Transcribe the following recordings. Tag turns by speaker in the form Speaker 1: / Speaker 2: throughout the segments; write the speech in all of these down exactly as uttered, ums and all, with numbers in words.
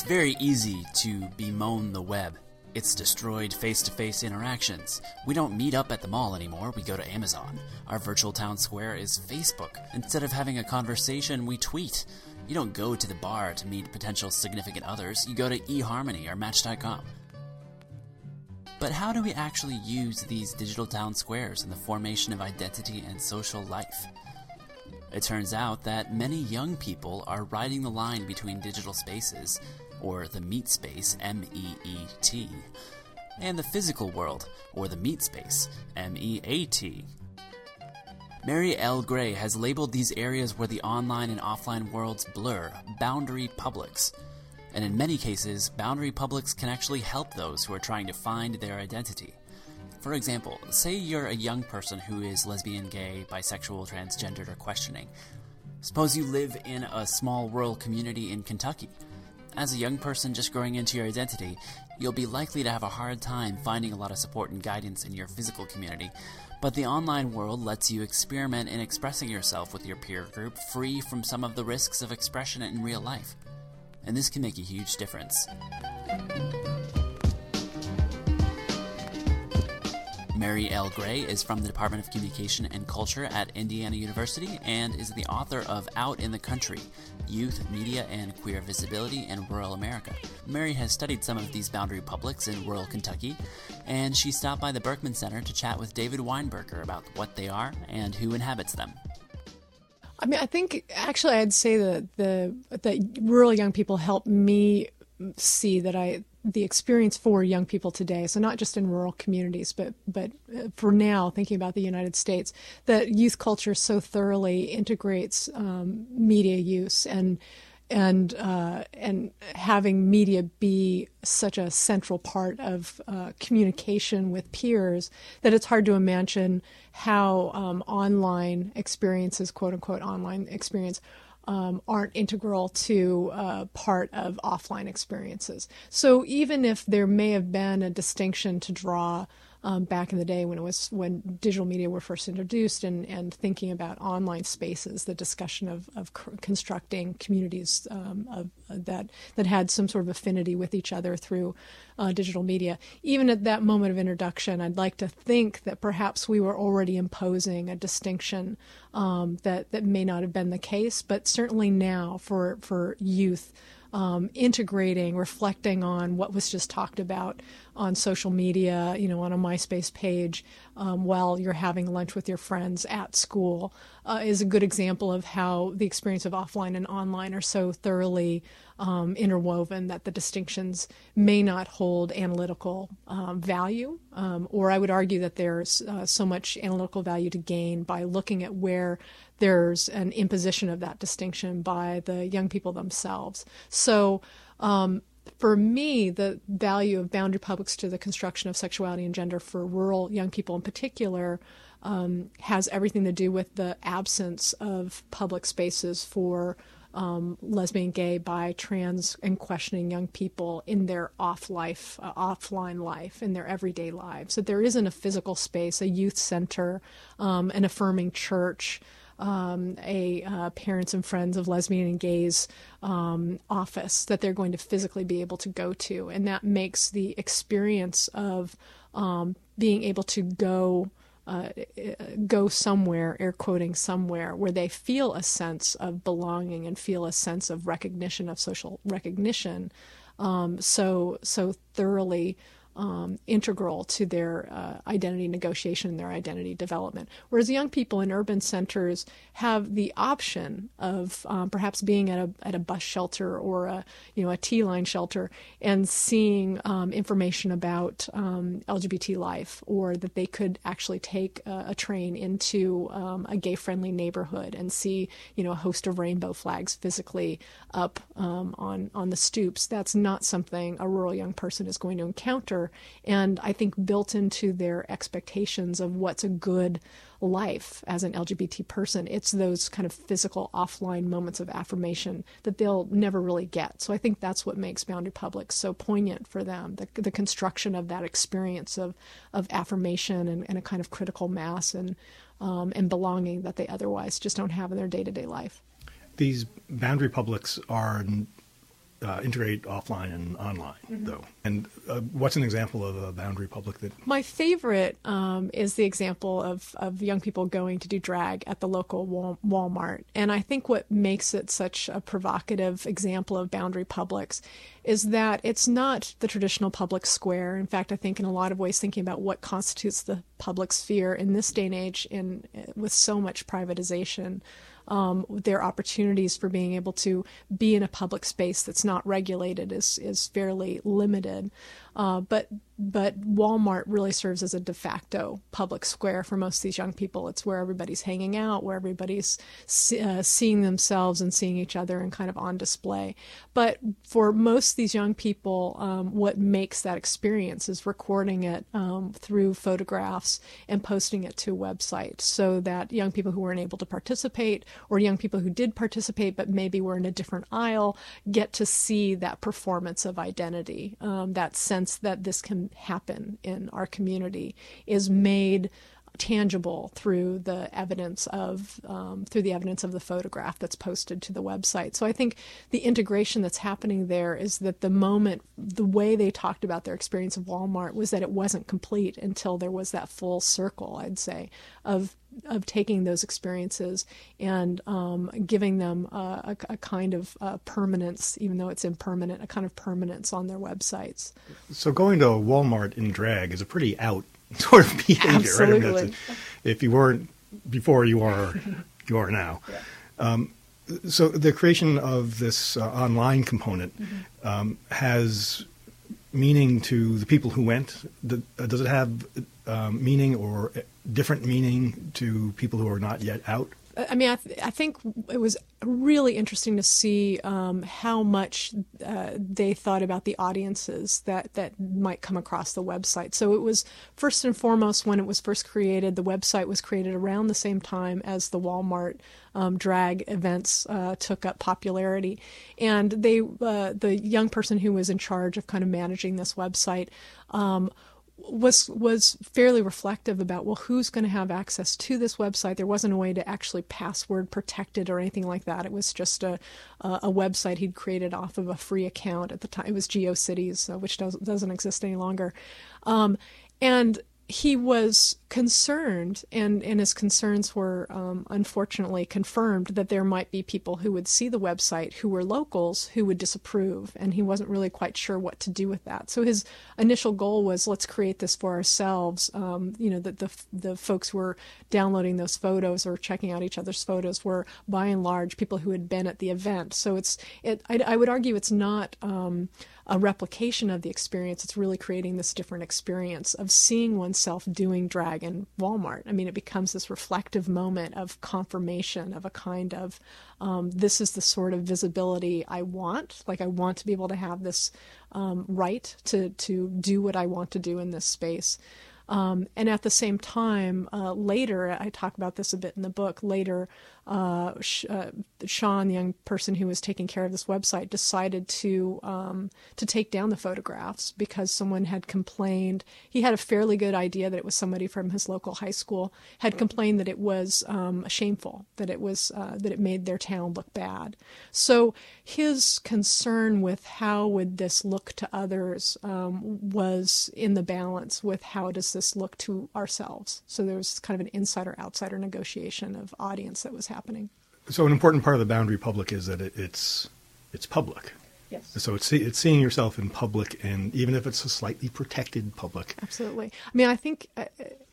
Speaker 1: very easy to bemoan the web. It's destroyed face-to-face interactions. We don't meet up at the mall anymore, we go to Amazon. Our virtual town square is Facebook. Instead of having a conversation, we tweet. You don't go to the bar to meet potential significant others, you go to eHarmony or Match dot com. But how do we actually use these digital town squares in the formation of identity and social life? It turns out that many young people are riding the line between digital spaces, or the meat space, M E E T, and the physical world, or the meat space, M E A T. Mary L. Gray has labeled these areas where the online and offline worlds blur boundary publics. And in many cases, boundary publics can actually help those who are trying to find their identity. For example, say you're a young person who is lesbian, gay, bisexual, transgendered, or questioning. Suppose you live in a small rural community in Kentucky. As a young person just growing into your identity, you'll be likely to have a hard time finding a lot of support and guidance in your physical community, but the online world lets you experiment in expressing yourself with your peer group free from some of the risks of expression in real life. And this can make a huge difference. Mary L. Gray is from the Department of Communication and Culture at Indiana University and is the author of Out in the Country, Youth, Media, and Queer Visibility in Rural America. Mary has studied some of these boundary publics in rural Kentucky, and she stopped by the Berkman Center to chat with David Weinberger about what they are and who inhabits them.
Speaker 2: I mean, I think actually I'd say that the that rural young people help me see that I the experience for young people today, so not just in rural communities, but but for now, thinking about the United States, that youth culture so thoroughly integrates um, media use and and uh, and having media be such a central part of uh, communication with peers that it's hard to imagine how um, online experiences, quote unquote, online experience. Um, aren't integral to uh, part of offline experiences. So even if there may have been a distinction to draw um, back in the day when it was when digital media were first introduced and, and thinking about online spaces, the discussion of, of constructing communities um, of, uh, that that had some sort of affinity with each other through uh, digital media. Even at that moment of introduction, I'd like to think that perhaps we were already imposing a distinction um, that, that may not have been the case, but certainly now for, for youth, Um, integrating, reflecting on what was just talked about on social media, you know, on a MySpace page um, while you're having lunch with your friends at school uh, is a good example of how the experience of offline and online are so thoroughly um, interwoven that the distinctions may not hold analytical um, value, um, or I would argue that there's uh, so much analytical value to gain by looking at where there's an imposition of that distinction by the young people themselves. So um, for me, the value of boundary publics to the construction of sexuality and gender for rural young people in particular um, has everything to do with the absence of public spaces for um, lesbian, gay, bi, trans, and questioning young people in their off life, uh, offline life, in their everyday lives. So there isn't a physical space, a youth center, um, an affirming church, Um, a uh, parents and friends of lesbian and gays um, office that they're going to physically be able to go to. And that makes the experience of um, being able to go uh, go somewhere, air quoting somewhere, where they feel a sense of belonging and feel a sense of recognition, of social recognition, um, so so thoroughly Um, integral to their uh, identity negotiation and their identity development. Whereas young people in urban centers have the option of um, perhaps being at a at a bus shelter or a you know a T-line shelter and seeing um, information about um, L G B T life, or that they could actually take a, a train into um, a gay-friendly neighborhood and see you know a host of rainbow flags physically up um, on on the stoops. That's not something a rural young person is going to encounter. And I think built into their expectations of what's a good life as an L G B T person, it's those kind of physical offline moments of affirmation that they'll never really get. So I think that's what makes boundary publics so poignant for them, the, the construction of that experience of, of affirmation and, and a kind of critical mass and, um, and belonging that they otherwise just don't have in their day-to-day life.
Speaker 3: These boundary publics are uh, integrate offline and online, mm-hmm. though. And uh, what's an example of a boundary public that...
Speaker 2: My favorite um, is the example of, of young people going to do drag at the local Wal- Walmart. And I think what makes it such a provocative example of boundary publics is that it's not the traditional public square. In fact, I think in a lot of ways, thinking about what constitutes the public sphere in this day and age, in with so much privatization, Um, their opportunities for being able to be in a public space that's not regulated is is fairly limited. Uh, but but Walmart really serves as a de facto public square for most of these young people. It's where everybody's hanging out, where everybody's uh, seeing themselves and seeing each other and kind of on display. But for most of these young people, um, what makes that experience is recording it um, through photographs and posting it to a website, so that young people who weren't able to participate, or young people who did participate but maybe were in a different aisle, get to see that performance of identity. Um, that sense that this can happen in our community is made tangible through the evidence of um, through the evidence of the photograph that's posted to the website. So I think the integration that's happening there is that the moment, the way they talked about their experience of Walmart was that it wasn't complete until there was that full circle, I'd say, of of taking those experiences and um, giving them a, a, a kind of uh, permanence, even though it's impermanent, a kind of permanence on their websites.
Speaker 3: So going to Walmart in drag is a pretty out sort of behavior,
Speaker 2: Absolutely.
Speaker 3: right? I mean, if you weren't before, you are you are now. Yeah. Um, so the creation of this uh, online component mm-hmm. um, has meaning to the people who went. The, uh, does it have um, meaning or different meaning to people who are not yet out?
Speaker 2: I mean, I, th- I think it was really interesting to see um, how much uh, they thought about the audiences that, that might come across the website. So it was first and foremost, when it was first created, the website was created around the same time as the Walmart um, drag events uh, took up popularity. And they, uh, the young person who was in charge of kind of managing this website um, was was fairly reflective about, well, who's going to have access to this website? There wasn't a way to actually password protect it or anything like that. It was just a a, a website he'd created off of a free account at the time. It was GeoCities, uh, which does, doesn't exist any longer. Um, and he was concerned, and, and his concerns were um, unfortunately confirmed, that there might be people who would see the website who were locals who would disapprove, and he wasn't really quite sure what to do with that. So his initial goal was, let's create this for ourselves. Um, you know, that the the folks who were downloading those photos or checking out each other's photos were, by and large, people who had been at the event. So it's it. I, I would argue it's not Um, a replication of the experience. It's really creating this different experience of seeing oneself doing drag in Walmart. I mean, it becomes this reflective moment of confirmation of a kind of, um, this is the sort of visibility I want. Like, I want to be able to have this um, right to, to do what I want to do in this space. Um, and at the same time, uh, later, I talk about this a bit in the book, later, uh, Sh- uh, Sean, the young person who was taking care of this website, decided to um, to take down the photographs because someone had complained. He had a fairly good idea that it was somebody from his local high school, had complained that it was um, shameful, that it was uh, that it made their town look bad. So his concern with how would this look to others um, was in the balance with how does this look to ourselves. So there was kind of an insider-outsider negotiation of audience that was happening.
Speaker 3: So an important part of the boundary public is that it, it's it's public.
Speaker 2: Yes.
Speaker 3: So it's it's seeing yourself in public, and even if it's a slightly protected public.
Speaker 2: Absolutely. I mean, I think uh,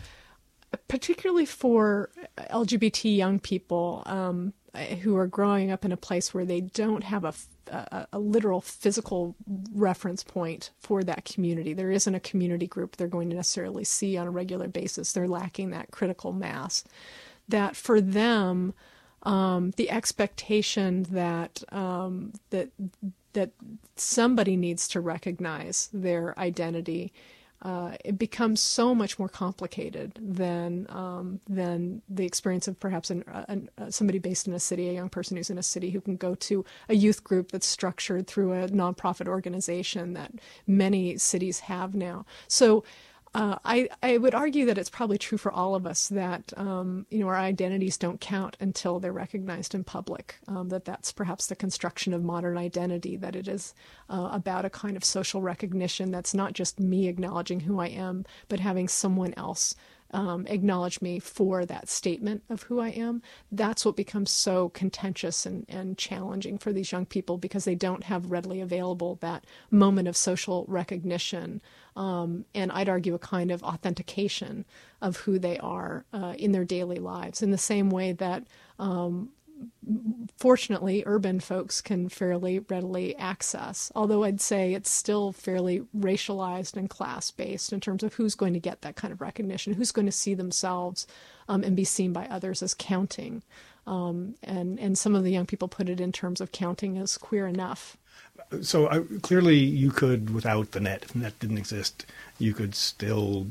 Speaker 2: particularly for L G B T young people um, who are growing up in a place where they don't have a, a, a literal physical reference point for that community. There isn't a community group they're going to necessarily see on a regular basis. They're lacking that critical mass. That for them, um, the expectation that um, that that somebody needs to recognize their identity, uh, it becomes so much more complicated than um, than the experience of perhaps an, an, uh, somebody based in a city, a young person who's in a city who can go to a youth group that's structured through a nonprofit organization that many cities have now. So. Uh, I, I would argue that it's probably true for all of us that, um, you know, our identities don't count until they're recognized in public, um, that that's perhaps the construction of modern identity, that it is uh, about a kind of social recognition that's not just me acknowledging who I am, but having someone else Um, acknowledge me for that statement of who I am. That's what becomes so contentious and, and challenging for these young people, because they don't have readily available that moment of social recognition, um, and I'd argue a kind of authentication of who they are uh, in their daily lives, in the same way that um, fortunately, urban folks can fairly readily access, although I'd say it's still fairly racialized and class-based in terms of who's going to get that kind of recognition, who's going to see themselves um, and be seen by others as counting. Um, and, and some of the young people put it in terms of counting as queer enough.
Speaker 3: So uh, clearly you could, without the net, if the net didn't exist, you could still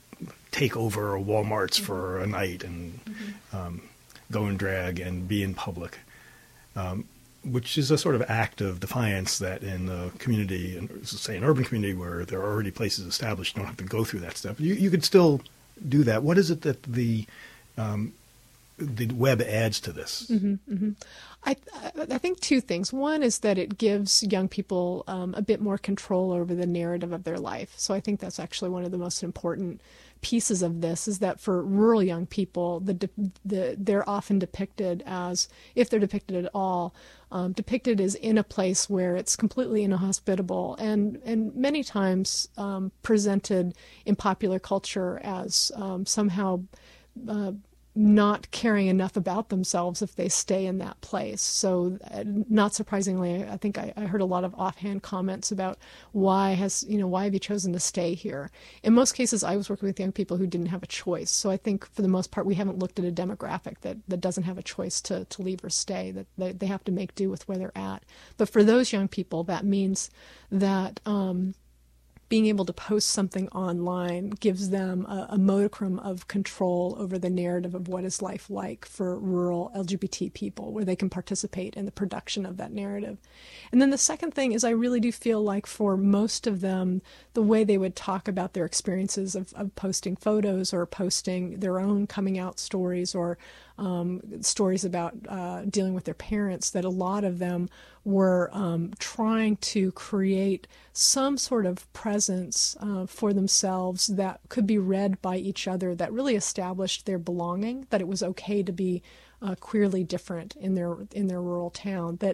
Speaker 3: take over Walmarts mm-hmm. for a night and... Mm-hmm. Um, go and drag and be in public, um, which is a sort of act of defiance that in a community, say an urban community where there are already places established, you don't have to go through that step. You, you could still do that. What is it that the um, the web adds to this?
Speaker 2: Mm-hmm, mm-hmm. I, I think two things. One is that it gives young people um, a bit more control over the narrative of their life. So I think that's actually one of the most important pieces of this, is that for rural young people, the, the they're often depicted as, if they're depicted at all, um, depicted as in a place where it's completely inhospitable, and and many times um, presented in popular culture as um, somehow uh, not caring enough about themselves if they stay in that place. So uh, not surprisingly, I think I, I heard a lot of offhand comments about why has, you know, why have you chosen to stay here? In most cases, I was working with young people who didn't have a choice. So I think for the most part, we haven't looked at a demographic that, that doesn't have a choice to, to leave or stay, that they, they have to make do with where they're at. But for those young people, that means that, um, being able to post something online gives them a, a modicum of control over the narrative of what is life like for rural L G B T people, where they can participate in the production of that narrative. And then the second thing is, I really do feel like for most of them, the way they would talk about their experiences of, of posting photos or posting their own coming out stories, or um, stories about uh, dealing with their parents, that a lot of them were um, trying to create some sort of presence uh, for themselves that could be read by each other, that really established their belonging, that it was okay to be uh, queerly different in their in their rural town, that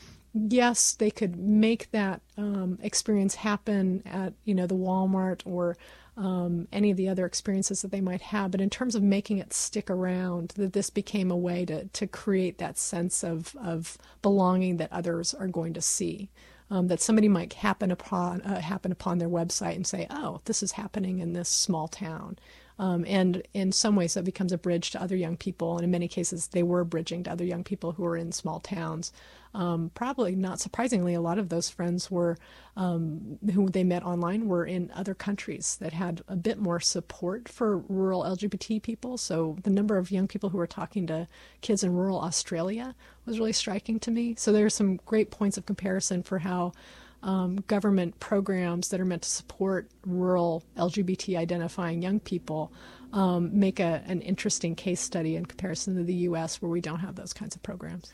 Speaker 2: yes, they could make that um, experience happen at, you know, the Walmart or um, any of the other experiences that they might have. But in terms of making it stick around, that this became a way to, to create that sense of, of belonging that others are going to see. Um, that somebody might happen upon uh, happen upon their website and say, oh, this is happening in this small town. Um, and in some ways that becomes a bridge to other young people. And in many cases, they were bridging to other young people who were in small towns. Um, probably not surprisingly, a lot of those friends were, um, who they met online, were in other countries that had a bit more support for rural L G B T people. So the number of young people who were talking to kids in rural Australia was really striking to me. So there are some great points of comparison for how Um, government programs that are meant to support rural L G B T identifying young people um, make a, an interesting case study in comparison to the U S, where we don't have those kinds of programs.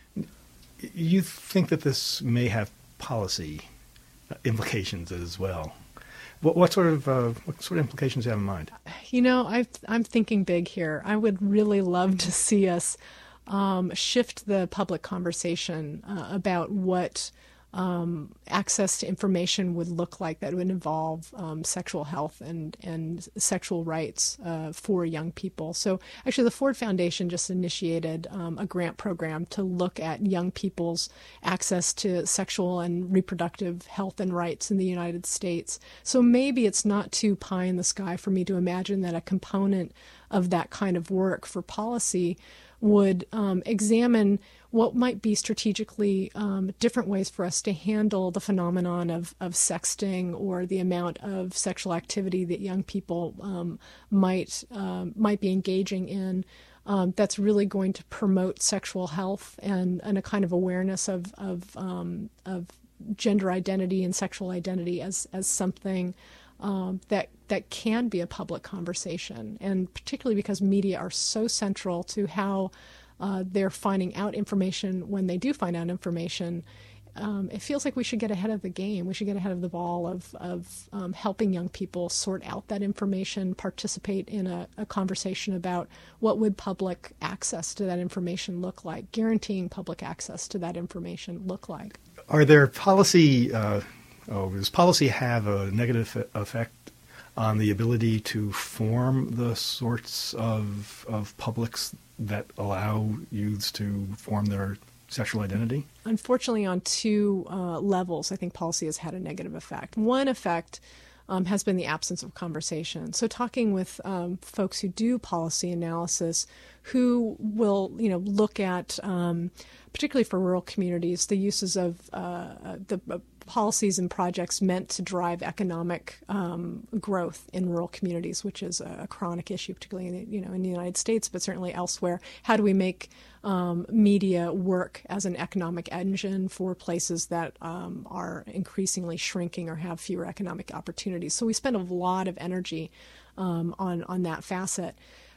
Speaker 3: You think that this may have policy implications as well. What, what sort of uh, what sort of implications do you have in mind?
Speaker 2: You know, I've, I'm thinking big here. I would really love to see us um, shift the public conversation uh, about what Um, access to information would look like that would involve um, sexual health and, and sexual rights uh, for young people. So actually the Ford Foundation just initiated um, a grant program to look at young people's access to sexual and reproductive health and rights in the United States. So maybe it's not too pie in the sky for me to imagine that a component of that kind of work for policy would um, examine what might be strategically um, different ways for us to handle the phenomenon of, of sexting, or the amount of sexual activity that young people um, might um, might be engaging in. Um, that's really going to promote sexual health and, and a kind of awareness of of, um, of gender identity and sexual identity as as something um, that that can be a public conversation, and particularly because media are so central to how uh, they're finding out information when they do find out information. Um, it feels like we should get ahead of the game. We should get ahead of the ball of, of um, helping young people sort out that information, participate in a, a conversation about what would public access to that information look like, guaranteeing public access to that information look like.
Speaker 3: Are there policy, uh, oh, does policy have a negative effect on the ability to form the sorts of, of publics that allow youths to form their sexual identity?
Speaker 2: Unfortunately, on two uh, levels, I think policy has had a negative effect. One effect um, has been the absence of conversation. So talking with um, folks who do policy analysis, who will, you know, look at, um, particularly for rural communities, the uses of uh, the uh, policies and projects meant to drive economic um, growth in rural communities, which is a chronic issue, particularly in the, you know, in the United States, but certainly elsewhere. How do we make um, media work as an economic engine for places that um, are increasingly shrinking or have fewer economic opportunities? So we spend a lot of energy um, on on that facet,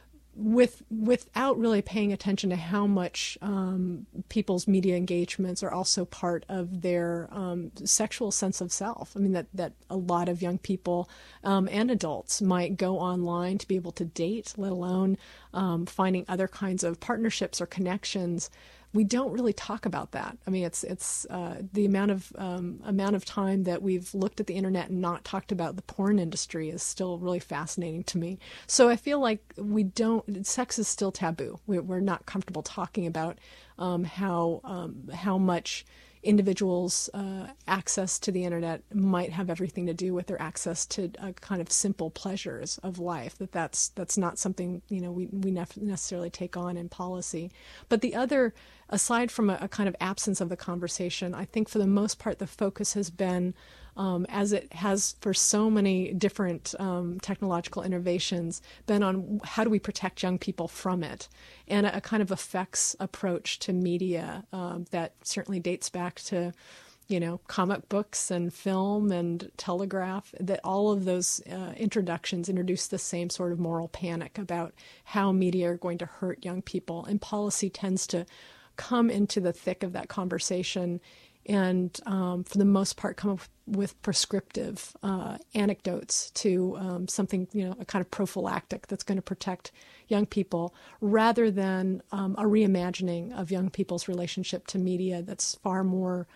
Speaker 2: with without really paying attention to how much um, people's media engagements are also part of their um, sexual sense of self. I mean, that, that a lot of young people um, and adults might go online to be able to date, let alone um, finding other kinds of partnerships or connections. We don't really talk about that. I mean, it's it's uh, the amount of um, amount of time that we've looked at the internet and not talked about the porn industry is still really fascinating to me. So I feel like we don't. Sex is still taboo. We, we're not comfortable talking about um, how um, how much individuals' uh, access to the internet might have everything to do with their access to a kind of simple pleasures of life. That that's that's not something, you know, we we nef- necessarily take on in policy. But the other, aside from a, a kind of absence of the conversation, I think for the most part the focus has been, um, as it has for so many different um, technological innovations, been on how do we protect young people from it, and a, a kind of effects approach to media um, that certainly dates back to, you know, comic books and film and telegraph, that all of those uh, introductions introduce the same sort of moral panic about how media are going to hurt young people. And policy tends to come into the thick of that conversation and, um, for the most part, come up with prescriptive uh, anecdotes to um, something, you know, a kind of prophylactic that's going to protect young people, rather than um, a reimagining of young people's relationship to media that's far more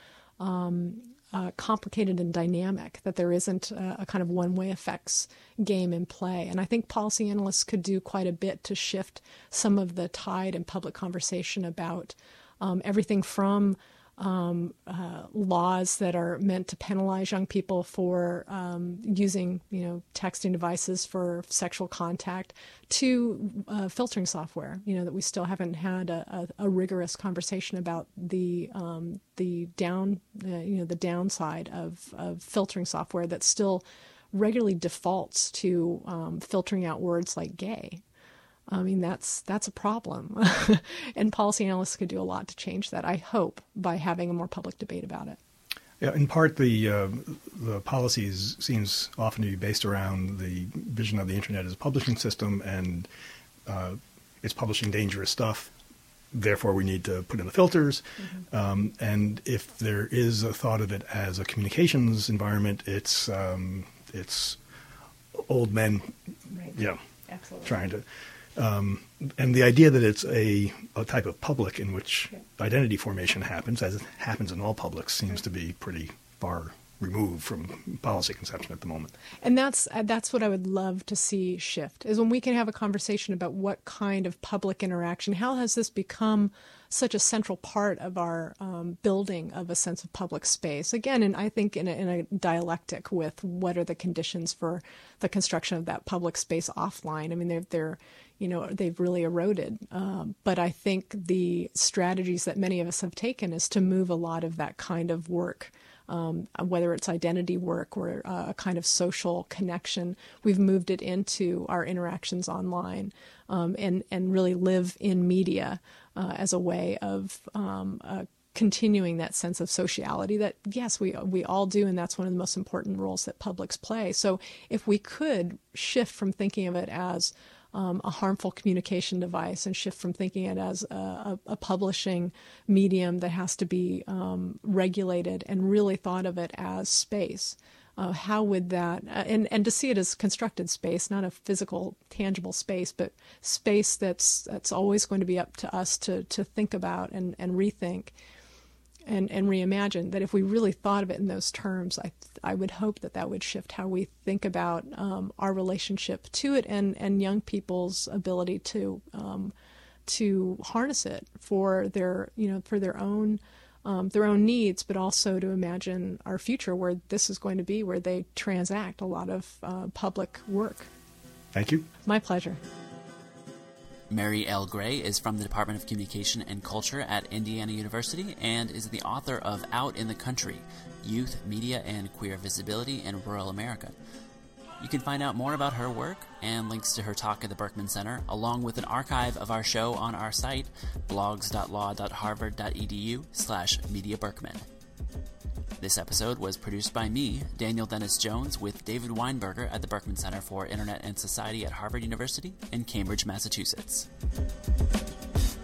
Speaker 2: um, uh, complicated and dynamic, that there isn't a, a kind of one-way effects game in play. And I think policy analysts could do quite a bit to shift some of the tide in public conversation about um, everything from Um, uh, laws that are meant to penalize young people for um, using, you know, texting devices for sexual contact, to uh, filtering software. You know, that we still haven't had a, a, a rigorous conversation about the um, the down, uh, you know, the downside of, of filtering software that still regularly defaults to um, filtering out words like gay. I mean, that's that's a problem. And policy analysts could do a lot to change that, I hope, by having a more public debate about it.
Speaker 3: Yeah, in part, the uh, the policies seems often to be based around the vision of the internet as a publishing system, and uh, it's publishing dangerous stuff. Therefore, we need to put in the filters. Mm-hmm. Um, and if there is a thought of it as a communications environment, it's um, it's old men, right. you know,
Speaker 2: Absolutely.
Speaker 3: trying to. Um, and the idea that it's a, a type of public in which yeah. identity formation happens, as it happens in all publics, seems right. to be pretty far removed from policy conception at the moment.
Speaker 2: And that's that's what I would love to see shift, is when we can have a conversation about what kind of public interaction, how has this become such a central part of our um, building of a sense of public space. Again, and I think in a, in a dialectic with what are the conditions for the construction of that public space offline. I mean, they're, they're you know, they've really eroded. Um, but I think the strategies that many of us have taken is to move a lot of that kind of work, um, whether it's identity work or uh, a kind of social connection, we've moved it into our interactions online, um, and, and really live in media uh, as a way of um, uh, continuing that sense of sociality that, yes, we we all do, and that's one of the most important roles that publics play. So if we could shift from thinking of it as um, a harmful communication device and shift from thinking it as a, a, a publishing medium that has to be um, regulated and really thought of it as space, Uh, how would that, uh, and, and to see it as constructed space, not a physical, tangible space, but space that's that's always going to be up to us to to think about and, and rethink and, and reimagine, that if we really thought of it in those terms, I I would hope that that would shift how we think about um, our relationship to it and, and young people's ability to um, to harness it for their, you know, for their own Um, their own needs, but also to imagine our future where this is going to be, where they transact a lot of uh, public work.
Speaker 3: Thank you.
Speaker 2: My pleasure.
Speaker 1: Mary L. Gray is from the Department of Communication and Culture at Indiana University and is the author of Out in the Country, Youth, Media, and Queer Visibility in Rural America. You can find out more about her work and links to her talk at the Berkman Center, along with an archive of our show on our site, blogs.law.harvard.edu slash Media Berkman. This episode was produced by me, Daniel Dennis Jones, with David Weinberger at the Berkman Center for Internet and Society at Harvard University in Cambridge, Massachusetts.